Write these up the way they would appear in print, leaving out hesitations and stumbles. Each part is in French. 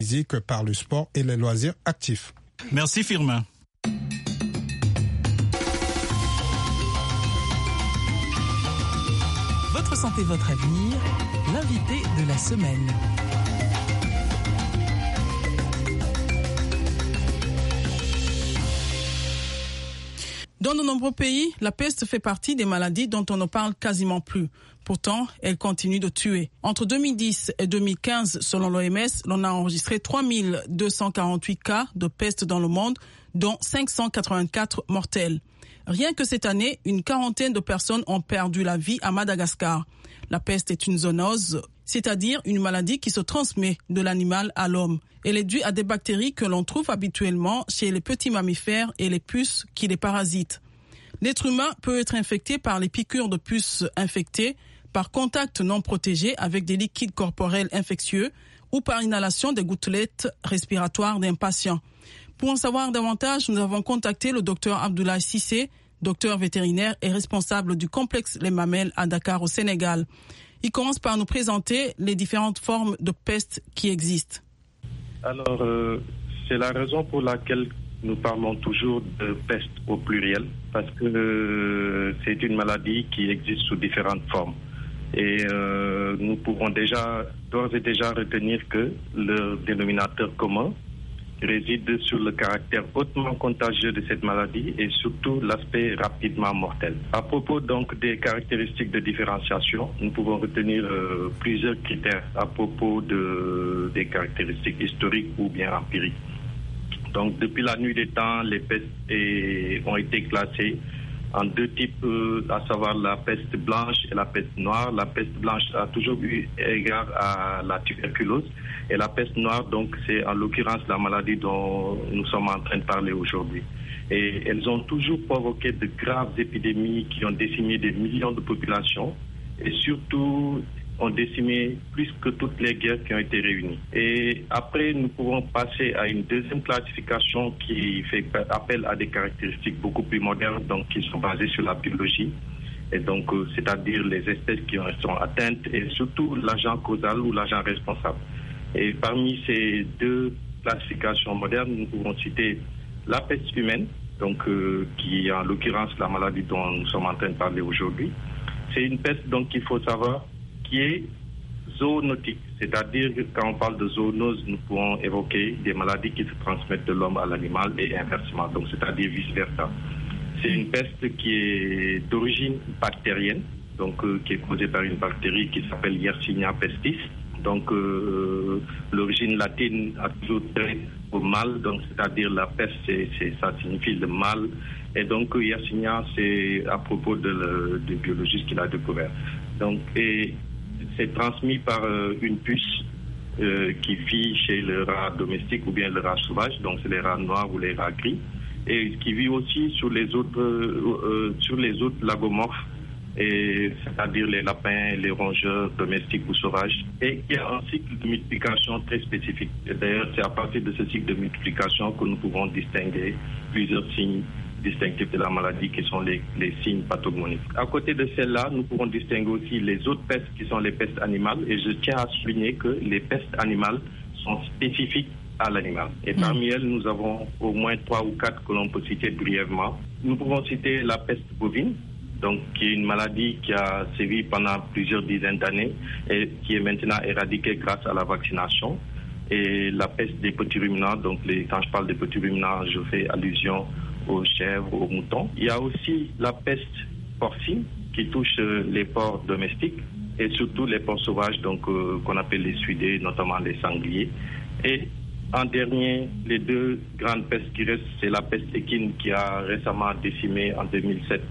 physique par le sport et les loisirs actifs. Merci Firmin. Votre santé, votre avenir, l'invité de la semaine. Dans de nombreux pays, la peste fait partie des maladies dont on ne parle quasiment plus. Pourtant, elle continue de tuer. Entre 2010 et 2015, selon l'OMS, l'on a enregistré 3248 cas de peste dans le monde, dont 584 mortels. Rien que cette année, une quarantaine de personnes ont perdu la vie à Madagascar. La peste est une zoonose, c'est-à-dire une maladie qui se transmet de l'animal à l'homme. Elle est due à des bactéries que l'on trouve habituellement chez les petits mammifères et les puces qui les parasitent. L'être humain peut être infecté par les piqûres de puces infectées, par contact non protégé avec des liquides corporels infectieux ou par inhalation des gouttelettes respiratoires d'un patient. Pour en savoir davantage, nous avons contacté le docteur Abdoulaye Cissé, docteur vétérinaire et responsable du complexe Les Mamelles à Dakar au Sénégal. Il commence par nous présenter les différentes formes de peste qui existent. Alors, c'est la raison pour laquelle nous parlons toujours de peste au pluriel, parce que c'est une maladie qui existe sous différentes formes. Et nous pouvons d'ores et déjà retenir que le dénominateur commun réside sur le caractère hautement contagieux de cette maladie et surtout l'aspect rapidement mortel. À propos donc des caractéristiques de différenciation, nous pouvons retenir plusieurs critères à propos des caractéristiques historiques ou bien empiriques. Donc depuis la nuit des temps, les pestes ont été classées en deux types, à savoir la peste blanche et la peste noire. La peste blanche a toujours eu égard à la tuberculose et la peste noire, donc, c'est en l'occurrence la maladie dont nous sommes en train de parler aujourd'hui. Et elles ont toujours provoqué de graves épidémies qui ont décimé des millions de populations et surtout ont décimé plus que toutes les guerres qui ont été réunies. Et après, nous pouvons passer à une deuxième classification qui fait appel à des caractéristiques beaucoup plus modernes, donc qui sont basées sur la biologie, et donc c'est-à-dire les espèces qui sont atteintes et surtout l'agent causal ou l'agent responsable. Et parmi ces deux classifications modernes, nous pouvons citer la peste humaine, donc qui est en l'occurrence la maladie dont nous sommes en train de parler aujourd'hui. C'est une peste donc qu'il faut savoir qui est zoonotique, c'est-à-dire que quand on parle de zoonose, nous pouvons évoquer des maladies qui se transmettent de l'homme à l'animal et inversement, donc c'est-à-dire vice-versa. C'est une peste qui est d'origine bactérienne, donc qui est causée par une bactérie qui s'appelle Yersinia pestis. Donc l'origine latine a toujours trait au mal, donc c'est-à-dire la peste, ça signifie le mal. Et donc Yersinia, c'est à propos de biologiste qui l'a découvert. Donc c'est transmis par une puce qui vit chez le rat domestique ou bien le rat sauvage, donc c'est les rats noirs ou les rats gris, et qui vit aussi sur les autres lagomorphes, c'est-à-dire les lapins, les rongeurs domestiques ou sauvages, et qui a un cycle de multiplication très spécifique. Et d'ailleurs, c'est à partir de ce cycle de multiplication que nous pouvons distinguer plusieurs signes distinctifs de la maladie qui sont les signes pathognomoniques. À côté de celles-là, nous pourrons distinguer aussi les autres pestes qui sont les pestes animales, et je tiens à souligner que les pestes animales sont spécifiques à l'animal. Et parmi elles, nous avons au moins 3 ou 4 que l'on peut citer brièvement. Nous pouvons citer la peste bovine, donc qui est une maladie qui a sévi pendant plusieurs dizaines d'années et qui est maintenant éradiquée grâce à la vaccination. Et la peste des petits ruminants, donc quand je parle des petits ruminants, je fais allusion aux chèvres, aux moutons. Il y a aussi la peste porcine qui touche les porcs domestiques et surtout les porcs sauvages, donc qu'on appelle les suidés, notamment les sangliers. Et en dernier, les deux grandes pestes qui restent, c'est la peste équine qui a récemment décimé en 2007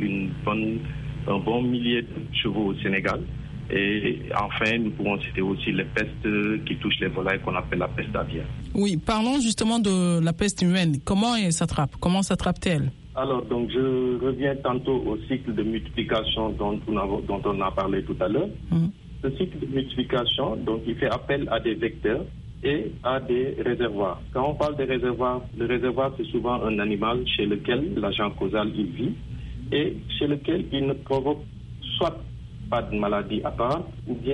un bon millier de chevaux au Sénégal. Et enfin, nous pouvons citer aussi les pestes qui touchent les volailles qu'on appelle la peste aviaire. Oui, parlons justement de la peste humaine. Comment elle s'attrape? Comment s'attrape-t-elle? Alors, donc, je reviens tantôt au cycle de multiplication dont on a parlé tout à l'heure. Ce cycle de multiplication, donc, il fait appel à des vecteurs et à des réservoirs. Quand on parle des réservoirs, le réservoir, c'est souvent un animal chez lequel l'agent causal il vit et chez lequel il ne provoque soit pas de maladie apparente ou bien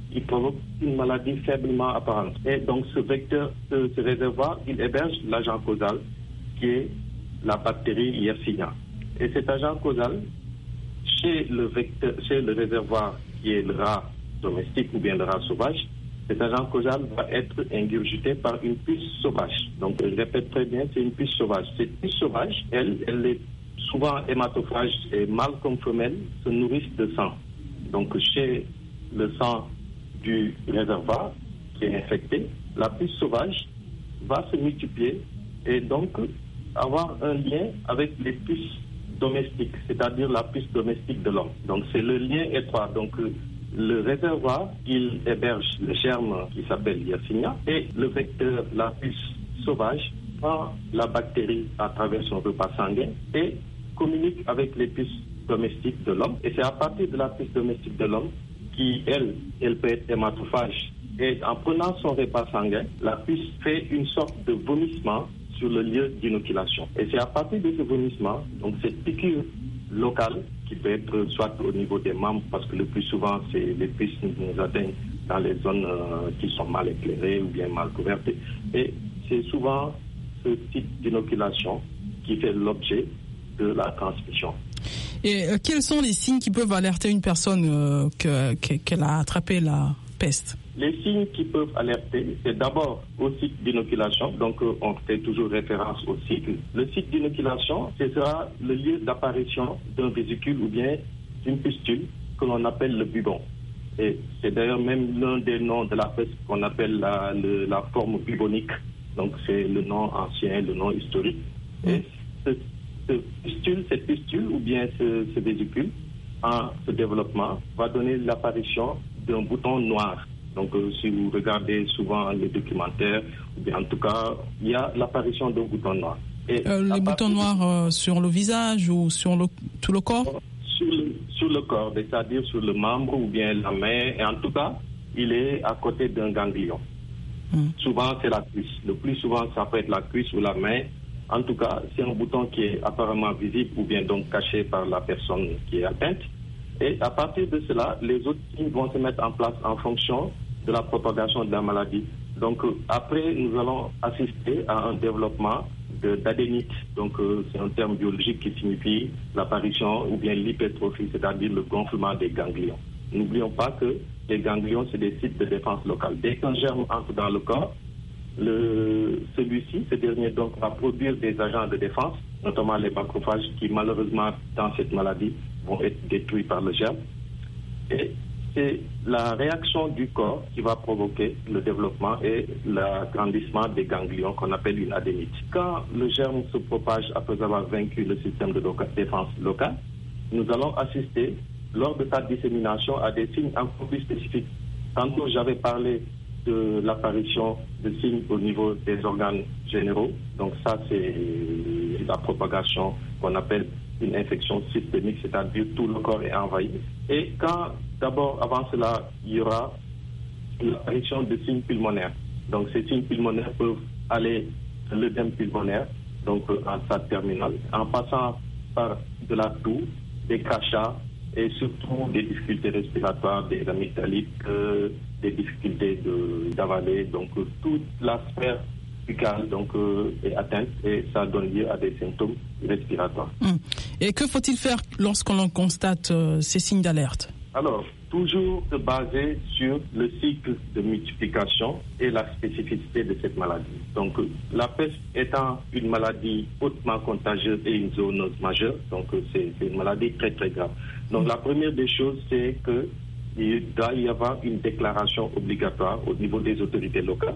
il provoque une maladie faiblement apparente. Et donc ce vecteur, ce réservoir, il héberge l'agent causal qui est la bactérie Yersinia. Et cet agent causal, chez le réservoir qui est le rat domestique ou bien le rat sauvage, cet agent causal va être ingurgité par une puce sauvage. Donc, je répète très bien, c'est une puce sauvage. Cette puce sauvage, elle est souvent hématophage et mâles comme femelles se nourrissent de sang. Donc, chez le sang du réservoir qui est infecté, la puce sauvage va se multiplier et donc avoir un lien avec les puces domestiques, c'est-à-dire la puce domestique de l'homme. Donc, c'est le lien étroit. Donc, le réservoir, il héberge le germe qui s'appelle Yersinia et le vecteur, la puce sauvage, prend la bactérie à travers son repas sanguin et communique avec les puces domestiques de l'homme. Et c'est à partir de la puce domestique de l'homme qui, elle peut être hématophage. Et en prenant son repas sanguin, la puce fait une sorte de vomissement sur le lieu d'inoculation. Et c'est à partir de ce vomissement, donc cette piqûre locale, qui peut être soit au niveau des membres, parce que le plus souvent, c'est les puces nous atteignent dans les zones qui sont mal éclairées ou bien mal couvertes. Et c'est souvent ce type d'inoculation qui fait l'objet de la transmission. Et quels sont les signes qui peuvent alerter une personne qu'elle a attrapé la peste? Les signes qui peuvent alerter, c'est d'abord au cycle d'inoculation. Donc, on fait toujours référence au cycle. Le cycle d'inoculation, ce sera le lieu d'apparition d'un vésicule ou bien d'une pustule que l'on appelle le bubon. Et c'est d'ailleurs même l'un des noms de la peste qu'on appelle la forme bubonique. Donc, c'est le nom ancien, le nom historique. Et cette pustule ou bien ce vésicule, en ce développement, va donner l'apparition d'un bouton noir. Donc, si vous regardez souvent les documentaires, ou bien en tout cas, il y a l'apparition d'un bouton noir. Et les boutons noirs sur le visage ou sur tout le corps? Sur le corps, c'est-à-dire sur le membre ou bien la main. Et en tout cas, il est à côté d'un ganglion. Souvent, c'est la cuisse. Le plus souvent, ça peut être la cuisse ou la main. En tout cas, c'est un bouton qui est apparemment visible ou bien donc caché par la personne qui est atteinte. Et à partir de cela, les autres signes vont se mettre en place en fonction de la propagation de la maladie. Donc après, nous allons assister à un développement d'adénite. Donc c'est un terme biologique qui signifie l'apparition ou bien l'hypertrophie, c'est-à-dire le gonflement des ganglions. N'oublions pas que les ganglions, c'est des sites de défense locale. Dès qu'un germe entre dans le corps, ce dernier donc va produire des agents de défense, notamment les macrophages qui malheureusement dans cette maladie vont être détruits par le germe. Et c'est la réaction du corps qui va provoquer le développement et l'agrandissement des ganglions qu'on appelle une adénite. Quand le germe se propage après avoir vaincu le système de défense local, nous allons assister lors de sa dissémination à des signes encore plus spécifiques. Tantôt j'avais parlé de l'apparition de signes au niveau des organes généraux. Donc ça, c'est la propagation qu'on appelle une infection systémique, c'est-à-dire tout le corps est envahi. Et quand, d'abord, avant cela, il y aura l'apparition de signes pulmonaires. Donc ces signes pulmonaires peuvent aller de l'œdème pulmonaire, donc en stade terminal, en passant par de la toux, des crachats et surtout des difficultés respiratoires, des amygdalites, des difficultés d'avaler. Donc toute la sphère buccale est atteinte et ça donne lieu à des symptômes respiratoires. Et que faut-il faire lorsqu'on constate ces signes d'alerte? Alors, toujours se baser sur le cycle de multiplication et la spécificité de cette maladie. Donc, la peste étant une maladie hautement contagieuse et une zoonose majeure, donc c'est une maladie très très grave. Donc, la première des choses, c'est qu'il doit y avoir une déclaration obligatoire au niveau des autorités locales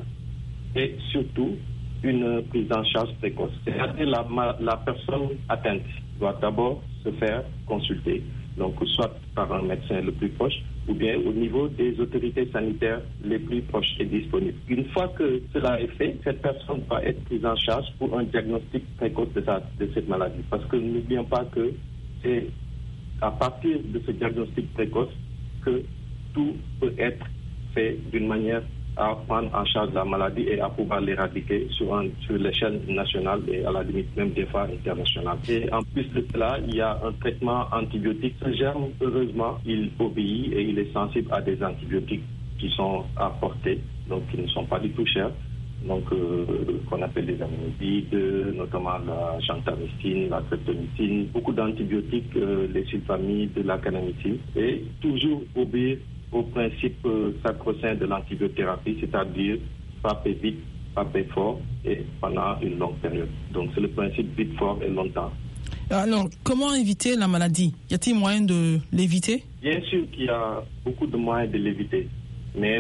et surtout une prise en charge précoce. C'est-à-dire la personne atteinte doit d'abord se faire consulter, donc soit par un médecin le plus proche ou bien au niveau des autorités sanitaires les plus proches et disponibles. Une fois que cela est fait, cette personne va être prise en charge pour un diagnostic précoce de cette maladie. Parce que n'oublions pas que c'est à partir de ce diagnostic précoce que tout peut être fait d'une manière à prendre en charge la maladie et à pouvoir l'éradiquer sur l'échelle nationale et à la limite même des fois internationale. Et en plus de cela, il y a un traitement antibiotique. Ce germe, heureusement, il obéit et il est sensible à des antibiotiques qui sont à portée, donc qui ne sont pas du tout chers, donc qu'on appelle les aminosides, notamment la gentamicine, la streptomycine, beaucoup d'antibiotiques, les sulfamides, la canamycine, et toujours obéir au principe sacro-saint de l'antibiothérapie, c'est-à-dire frapper vite, frapper fort et pendant une longue période. Donc c'est le principe vite, fort et longtemps. Alors, comment éviter la maladie? Y a-t-il moyen de l'éviter? Bien sûr qu'il y a beaucoup de moyens de l'éviter, mais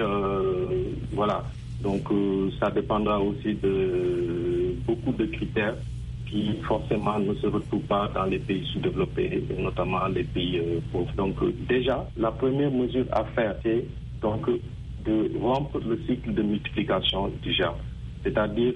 voilà. Donc ça dépendra aussi de beaucoup de critères qui forcément ne se retrouvent pas dans les pays sous-développés, et notamment les pays pauvres. Donc déjà, la première mesure à faire, c'est donc de rompre le cycle de multiplication du germe. C'est-à-dire,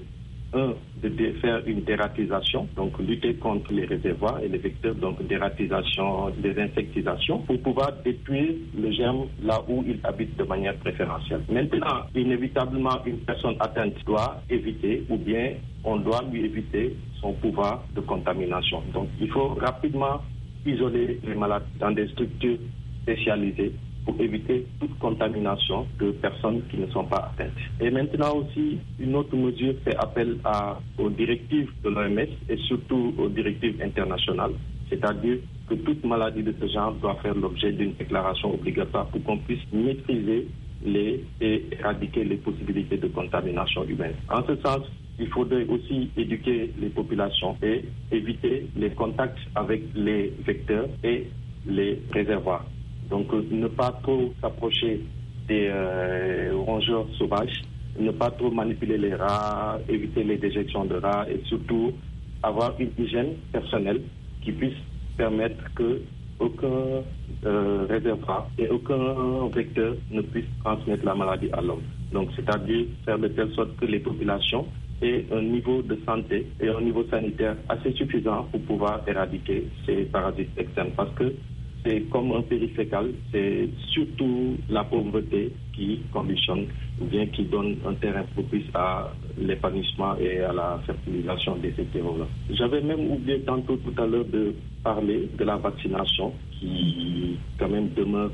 de faire une dératisation, donc lutter contre les réservoirs et les vecteurs, donc dératisation, désinsectisation, pour pouvoir détruire le germe là où il habite de manière préférentielle. Maintenant, inévitablement, une personne atteinte doit éviter, ou bien on doit lui éviter son pouvoir de contamination. Donc, il faut rapidement isoler les malades dans des structures spécialisées pour éviter toute contamination de personnes qui ne sont pas atteintes. Et maintenant aussi, une autre mesure fait appel aux directives de l'OMS et surtout aux directives internationales, c'est-à-dire que toute maladie de ce genre doit faire l'objet d'une déclaration obligatoire pour qu'on puisse maîtriser et éradiquer les possibilités de contamination humaine. En ce sens, il faudrait aussi éduquer les populations et éviter les contacts avec les vecteurs et les réservoirs. Donc, ne pas trop s'approcher des rongeurs sauvages, ne pas trop manipuler les rats, éviter les déjections de rats et surtout avoir une hygiène personnelle qui puisse permettre que aucun réservoir et aucun vecteur ne puisse transmettre la maladie à l'homme. Donc, c'est-à-dire faire de telle sorte que les populations aient un niveau de santé et un niveau sanitaire assez suffisant pour pouvoir éradiquer ces parasites externes. Parce que c'est comme un périphécal, c'est surtout la pauvreté qui conditionne ou bien qui donne un terrain propice à l'épanouissement et à la fertilisation de ces terreaux-là. J'avais même oublié tantôt tout à l'heure de parler de la vaccination qui quand même demeure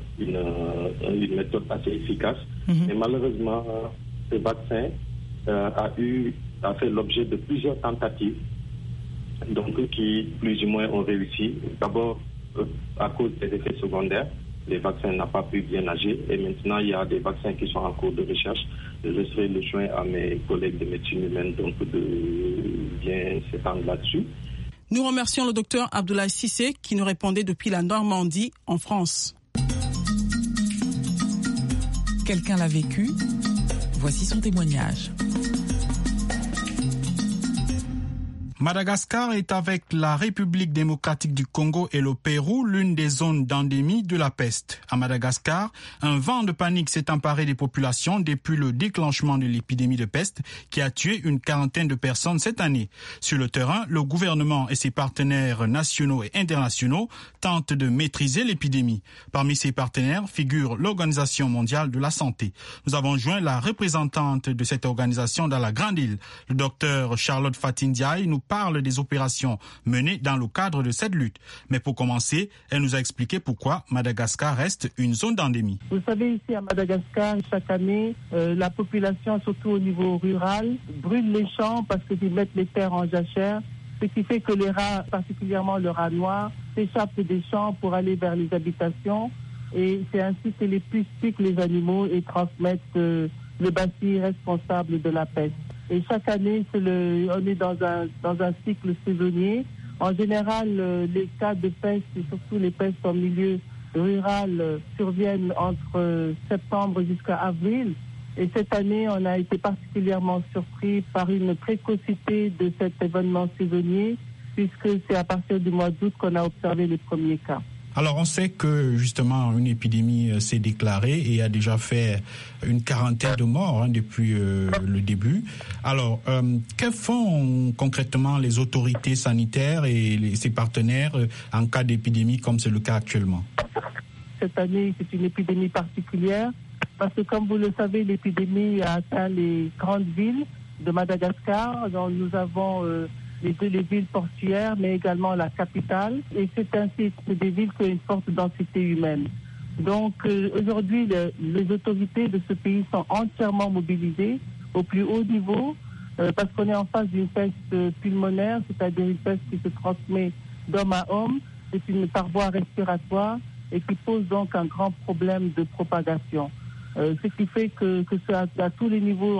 une méthode assez efficace. Mais malheureusement, ce vaccin a fait l'objet de plusieurs tentatives donc qui plus ou moins ont réussi. D'abord, à cause des effets secondaires, les vaccins n'ont pas pu bien agir et maintenant il y a des vaccins qui sont en cours de recherche. Je serai le joint à mes collègues de médecine humaine donc de bien s'étendre là-dessus. Nous remercions le docteur Abdoulaye Cissé qui nous répondait depuis la Normandie en France. Quelqu'un l'a vécu, voici son témoignage. Madagascar est avec la République démocratique du Congo et le Pérou l'une des zones d'endémie de la peste. À Madagascar, un vent de panique s'est emparé des populations depuis le déclenchement de l'épidémie de peste qui a tué une quarantaine de personnes cette année. Sur le terrain, le gouvernement et ses partenaires nationaux et internationaux tentent de maîtriser l'épidémie. Parmi ses partenaires figure l'Organisation mondiale de la santé. Nous avons joint la représentante de cette organisation dans la Grande Île, le docteur Charlotte Fatindiaï, nous parle des opérations menées dans le cadre de cette lutte. Mais pour commencer, elle nous a expliqué pourquoi Madagascar reste une zone d'endémie. Vous savez, ici à Madagascar, chaque année, la population, surtout au niveau rural, brûle les champs parce qu'ils mettent les terres en jachère, ce qui fait que les rats, particulièrement le rat noir, s'échappent des champs pour aller vers les habitations. Et c'est ainsi que les puces piquent les animaux et transmettent le bacille responsable de la peste. Et chaque année, on est dans un cycle saisonnier. En général, les cas de peste, et surtout les pestes en milieu rural, surviennent entre septembre jusqu'à avril. Et cette année, on a été particulièrement surpris par une précocité de cet événement saisonnier, puisque c'est à partir du mois d'août qu'on a observé les premiers cas. Alors, on sait que, justement, une épidémie s'est déclarée et a déjà fait une quarantaine de morts depuis le début. Alors, que font concrètement les autorités sanitaires et ses partenaires en cas d'épidémie comme c'est le cas actuellement? Cette année, c'est une épidémie particulière parce que, comme vous le savez, l'épidémie a atteint les grandes villes de Madagascar, dont nous avons les villes portuaires, mais également la capitale. Et c'est ainsi des villes qui ont une forte densité humaine. Donc aujourd'hui, les autorités de ce pays sont entièrement mobilisées au plus haut niveau parce qu'on est en face d'une peste pulmonaire, c'est-à-dire une peste qui se transmet d'homme à homme, c'est une par voie respiratoire et qui pose donc un grand problème de propagation. Ce qui fait que à tous les niveaux,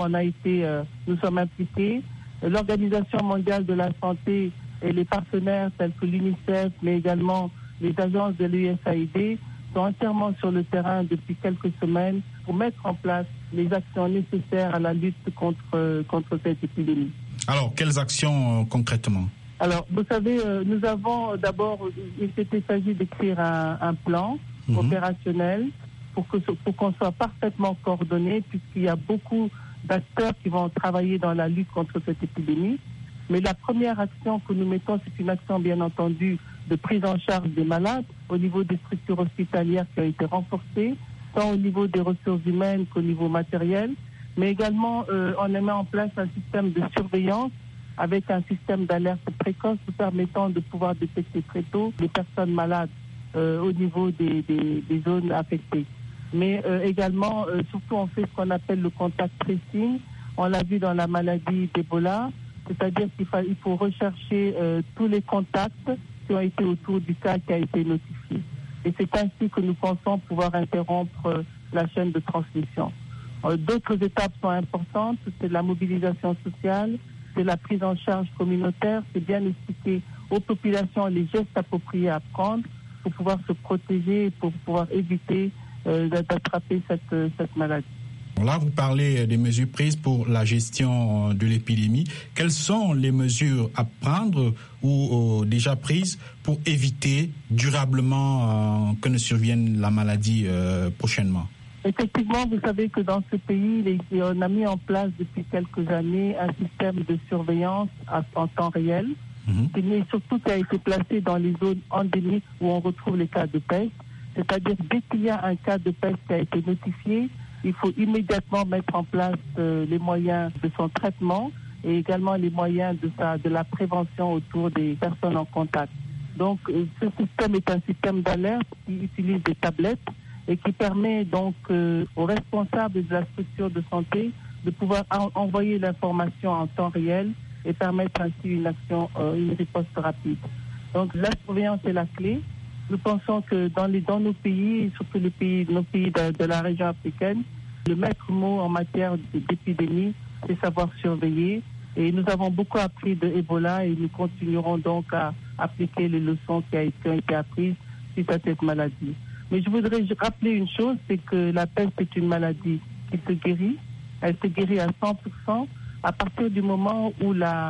nous sommes impliqués. L'Organisation mondiale de la santé et les partenaires tels que l'UNICEF, mais également les agences de l'USAID sont entièrement sur le terrain depuis quelques semaines pour mettre en place les actions nécessaires à la lutte contre cette épidémie. Alors, quelles actions concrètement ? Alors, vous savez, nous avons d'abord, il s'agit d'écrire un plan opérationnel pour qu'on soit parfaitement coordonné, puisqu'il y a beaucoup d'acteurs qui vont travailler dans la lutte contre cette épidémie. Mais la première action que nous mettons, c'est une action, bien entendu, de prise en charge des malades au niveau des structures hospitalières qui ont été renforcées, tant au niveau des ressources humaines qu'au niveau matériel. Mais également, on met en place un système de surveillance avec un système d'alerte précoce permettant de pouvoir détecter très tôt les personnes malades au niveau des zones affectées. Mais également, surtout, on fait ce qu'on appelle le contact tracing. On l'a vu dans la maladie d'Ebola, c'est-à-dire qu'il faut rechercher tous les contacts qui ont été autour du cas qui a été notifié. Et c'est ainsi que nous pensons pouvoir interrompre la chaîne de transmission. D'autres étapes sont importantes, c'est la mobilisation sociale, c'est la prise en charge communautaire, c'est bien expliquer aux populations les gestes appropriés à prendre pour pouvoir se protéger et pour pouvoir éviter d'attraper cette maladie. Là, vous parlez des mesures prises pour la gestion de l'épidémie. Quelles sont les mesures à prendre ou déjà prises pour éviter durablement que ne survienne la maladie prochainement? Effectivement, vous savez que dans ce pays, on a mis en place depuis quelques années un système de surveillance en temps réel, mais surtout qui a été placé dans les zones endémiques où on retrouve les cas de peste. C'est-à-dire, dès qu'il y a un cas de peste qui a été notifié, il faut immédiatement mettre en place les moyens de son traitement et également les moyens de la prévention autour des personnes en contact. Donc, ce système est un système d'alerte qui utilise des tablettes et qui permet donc aux responsables de la structure de santé de pouvoir envoyer l'information en temps réel et permettre ainsi une riposte rapide. Donc, la surveillance est la clé. Nous pensons que dans nos pays, surtout nos pays de la région africaine, le maître mot en matière d'épidémie, c'est savoir surveiller. Et nous avons beaucoup appris de Ebola et nous continuerons donc à appliquer les leçons qui ont été apprises suite à cette maladie. Mais je voudrais rappeler une chose, c'est que la peste est une maladie qui se guérit. Elle se guérit à 100% à partir du moment où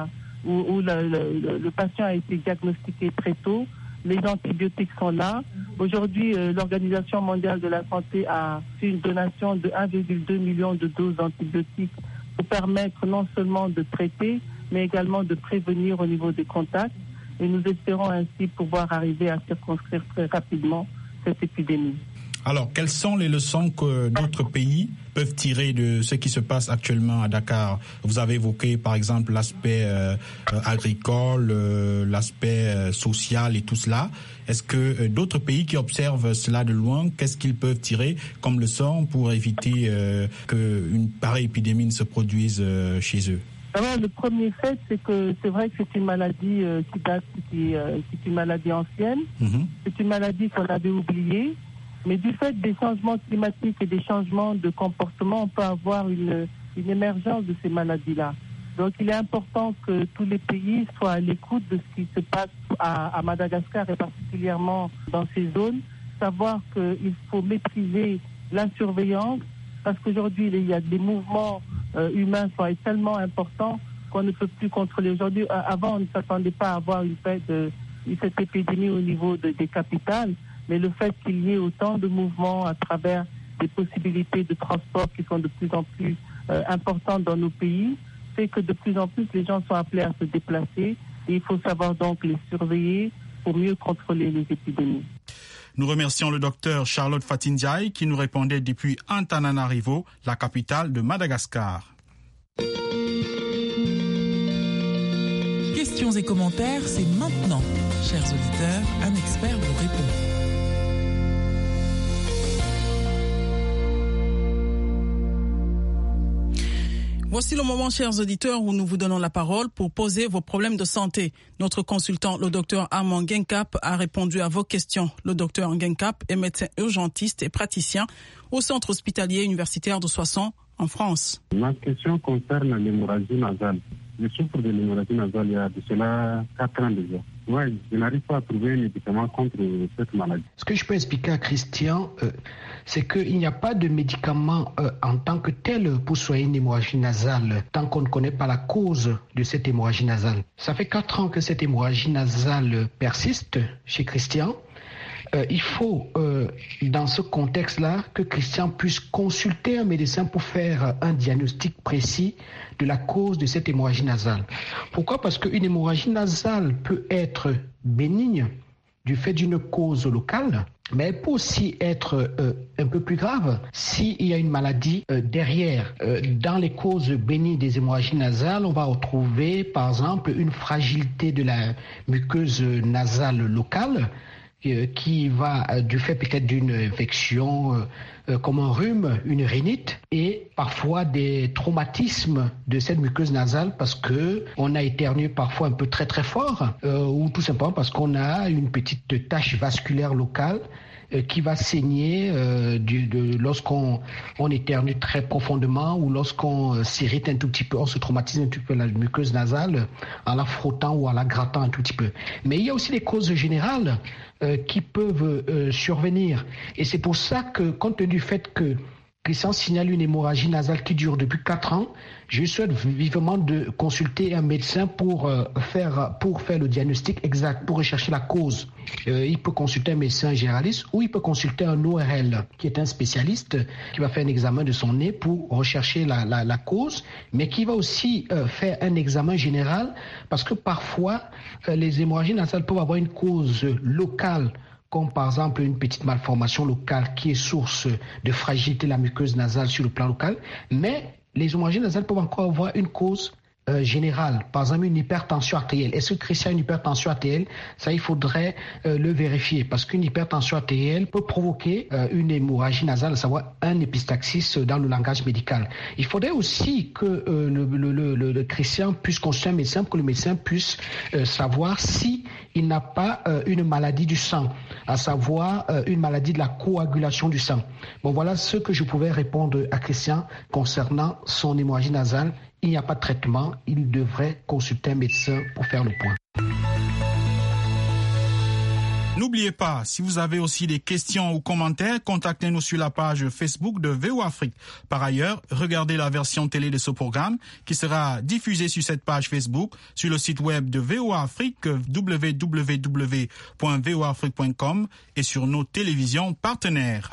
le patient a été diagnostiqué très tôt. Les antibiotiques sont là. Aujourd'hui, l'Organisation mondiale de la santé a fait une donation de 1,2 million de doses d'antibiotiques pour permettre non seulement de traiter, mais également de prévenir au niveau des contacts. Et nous espérons ainsi pouvoir arriver à circonscrire très rapidement cette épidémie. Alors, quelles sont les leçons que d'autres pays peuvent tirer de ce qui se passe actuellement à Dakar? Vous avez évoqué, par exemple, l'aspect agricole, l'aspect social et tout cela. Est-ce que d'autres pays qui observent cela de loin, qu'est-ce qu'ils peuvent tirer comme leçon pour éviter qu'une pareille épidémie ne se produise chez eux? Alors, le premier fait, c'est que c'est vrai que c'est une maladie qui est une maladie ancienne. C'est une maladie qu'on avait oubliée. Mais du fait des changements climatiques et des changements de comportement, on peut avoir une émergence de ces maladies-là. Donc il est important que tous les pays soient à l'écoute de ce qui se passe à Madagascar et particulièrement dans ces zones. Savoir qu'il faut maîtriser la surveillance parce qu'aujourd'hui il y a des mouvements humains qui sont tellement importants qu'on ne peut plus contrôler. Aujourd'hui, avant on ne s'attendait pas à avoir cette épidémie au niveau des capitales. Mais le fait qu'il y ait autant de mouvements à travers des possibilités de transport qui sont de plus en plus importantes dans nos pays, fait que de plus en plus les gens sont appelés à se déplacer et il faut savoir donc les surveiller pour mieux contrôler les épidémies. Nous remercions le docteur Charlotte Fatindiaï qui nous répondait depuis Antananarivo, la capitale de Madagascar. Questions et commentaires, c'est maintenant. Chers auditeurs, un expert vous répond. Voici le moment, chers auditeurs, où nous vous donnons la parole pour poser vos problèmes de santé. Notre consultant, le docteur Armand Guenkap, a répondu à vos questions. Le docteur Guenkap est médecin urgentiste et praticien au centre hospitalier universitaire de Soissons, en France. Ma question concerne l'hémorragie nasale. Je souffre de l'hémorragie nasale il y a de cela 4 ans déjà. Moi, je n'arrive pas à trouver un médicament contre cette maladie. Ce que je peux expliquer à Christian, c'est qu'il n'y a pas de médicament en tant que tel pour soigner une hémorragie nasale tant qu'on ne connaît pas la cause de cette hémorragie nasale. Ça fait 4 ans que cette hémorragie nasale persiste chez Christian. Il faut, dans ce contexte-là, que Christian puisse consulter un médecin pour faire un diagnostic précis de la cause de cette hémorragie nasale. Pourquoi ? Parce qu'une hémorragie nasale peut être bénigne du fait d'une cause locale, mais elle peut aussi être un peu plus grave s'il y a une maladie derrière. Dans les causes bénignes des hémorragies nasales, on va retrouver par exemple une fragilité de la muqueuse nasale locale, qui va du fait peut-être d'une infection comme un rhume, une rhinite, et parfois des traumatismes de cette muqueuse nasale parce que on a éternué parfois un peu très très fort ou tout simplement parce qu'on a une petite tache vasculaire locale qui va saigner lorsqu'on éternue très profondément ou lorsqu'on s'irrite un tout petit peu, on se traumatise un tout petit peu la muqueuse nasale en la frottant ou en la grattant un tout petit peu. Mais il y a aussi des causes générales qui peuvent survenir. Et c'est pour ça que, compte tenu du fait que Christian signale une hémorragie nasale qui dure depuis 4 ans, je souhaite vivement de consulter un médecin pour faire le diagnostic exact, pour rechercher la cause. Il peut consulter un médecin généraliste ou il peut consulter un ORL qui est un spécialiste qui va faire un examen de son nez pour rechercher la cause, mais qui va aussi faire un examen général parce que parfois les hémorragies nasales peuvent avoir une cause locale, comme par exemple une petite malformation locale qui est source de fragilité de la muqueuse nasale sur le plan local, mais les hémorragies nasales peuvent encore avoir une cause générale, par exemple une hypertension artérielle. Est-ce que Christian a une hypertension artérielle ? Ça, il faudrait le vérifier, parce qu'une hypertension artérielle peut provoquer une hémorragie nasale, à savoir un épistaxis dans le langage médical. Il faudrait aussi que le Christian puisse consulter un médecin pour que le médecin puisse savoir si il n'a pas une maladie du sang, à savoir une maladie de la coagulation du sang. Bon, voilà ce que je pouvais répondre à Christian concernant son hémorragie nasale. Il n'y a pas de traitement, il devrait consulter un médecin pour faire le point. N'oubliez pas, si vous avez aussi des questions ou commentaires, contactez-nous sur la page Facebook de VOA Afrique. Par ailleurs, regardez la version télé de ce programme qui sera diffusée sur cette page Facebook, sur le site web de VOA Afrique, www.voafrique.com et sur nos télévisions partenaires.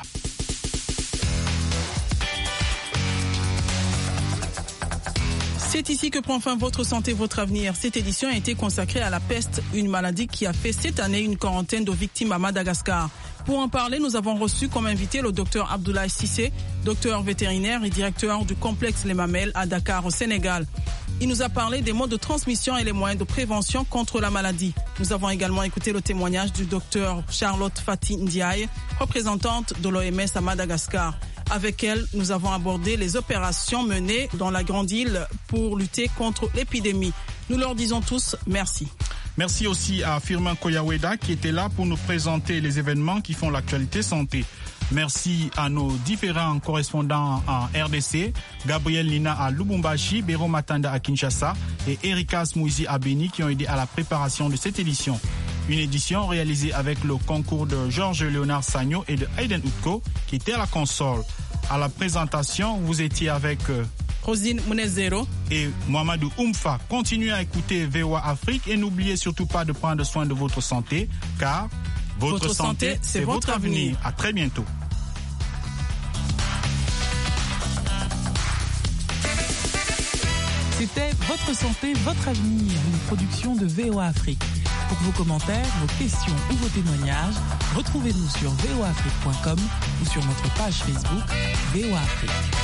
C'est ici que prend fin Votre santé, votre avenir. Cette édition a été consacrée à la peste, une maladie qui a fait cette année une quarantaine de victimes à Madagascar. Pour en parler, nous avons reçu comme invité le docteur Abdoulaye Cissé, docteur vétérinaire et directeur du complexe Les Mamelles à Dakar, au Sénégal. Il nous a parlé des modes de transmission et les moyens de prévention contre la maladie. Nous avons également écouté le témoignage du docteur Charlotte Fati Ndiaye, représentante de l'OMS à Madagascar. Avec elle, nous avons abordé les opérations menées dans la grande île pour lutter contre l'épidémie. Nous leur disons tous merci. Merci aussi à Firmin Koyaweda qui était là pour nous présenter les événements qui font l'actualité santé. Merci à nos différents correspondants en RDC, Gabriel Lina à Lubumbashi, Béro Matanda à Kinshasa et Erika Smouizi à Beni qui ont aidé à la préparation de cette édition. Une édition réalisée avec le concours de Georges-Léonard Sagno et de Aiden Utko qui était à la console. À la présentation, vous étiez avec Rosine Mounezero et Mohamedou Oumfa. Continuez à écouter VOA Afrique et n'oubliez surtout pas de prendre soin de votre santé car votre santé, c'est votre avenir. À très bientôt. C'était Votre santé, votre avenir, une production de VOA Afrique. Pour vos commentaires, vos questions ou vos témoignages, retrouvez-nous sur voafrique.com ou sur notre page Facebook VOA Afrique.